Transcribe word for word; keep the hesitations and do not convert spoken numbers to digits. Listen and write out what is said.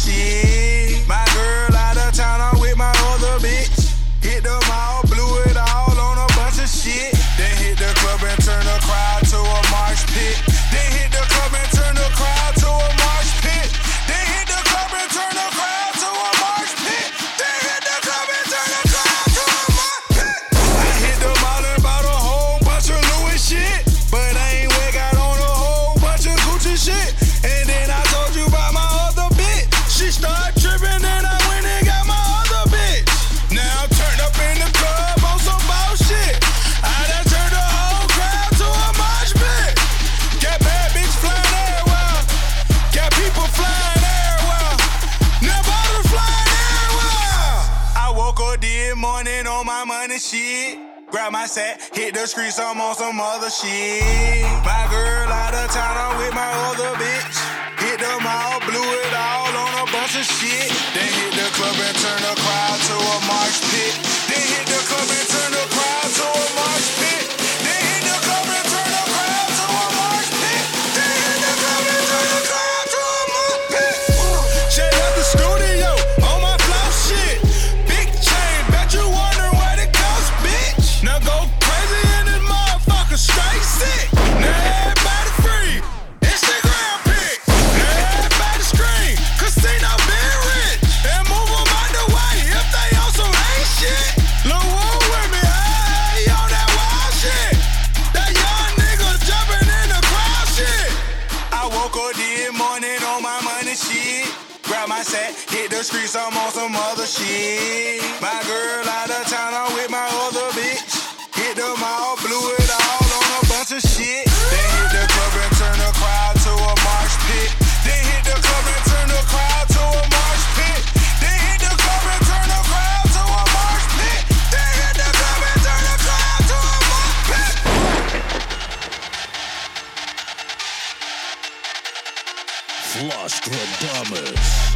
shit. My girl out of town, I'm with my other bitch. Hit the mall, blew it all on a bunch of shit. Then hit the club and turn the crowd to a marsh pit. Then hit the club and turn the crowd to a marsh pit. Then hit the club and turn the crowd to a marsh pit. Then hit the club and turn the crowd to a marsh pit. I hit the mall and bought a whole bunch of Louis shit, but I ain't wet, got on a whole bunch of Gucci shit. And then I told you about my other bitch. She started tripping and I went and got my other bitch. Now I'm turned up in the club on some bullshit. I done turned the whole crowd to a mosh pit. Got bad bitch flying everywhere. Got people flying everywhere. Now bottles flying everywhere. I woke up this morning on my money shit. Grab my sack, hit the streets, I'm on some other shit. My girl out of town, I'm with my other bitch. Hit the mall, blew it all on a bunch of shit. Then hit the club and turn the crowd to a marsh pit. Then hit the club and turn the crowd to a marsh pit. Then hit the club and turn the crowd to a marsh pit. Then hit the club and turn the crowd to a marsh pit. Shut up the studio on my flow shit. Big chain, bet you wondering what it costs, bitch. Now go crazy in this motherfucker, straight sick. Now everybody free. Instagram pic. Now everybody scream. Casino been rich. And move them out the way if they on some ain't shit. Lil' Woo with me, hey, on that wild shit. That young nigga jumping in the crowd shit. I woke up this morning on my money shit. Grab my sack, hit the streets, I'm on some other shit. My girl out of town, I'm with my other bitch. Hit the mall, blew it all on a bunch of shit. Then hit the club and turn the crowd to a marsh pit. Then hit the club and turn the crowd to a marsh pit. Then hit the club and turn the crowd to a marsh pit. Then hit the club and turn the crowd to a marsh pit. Flostradamus.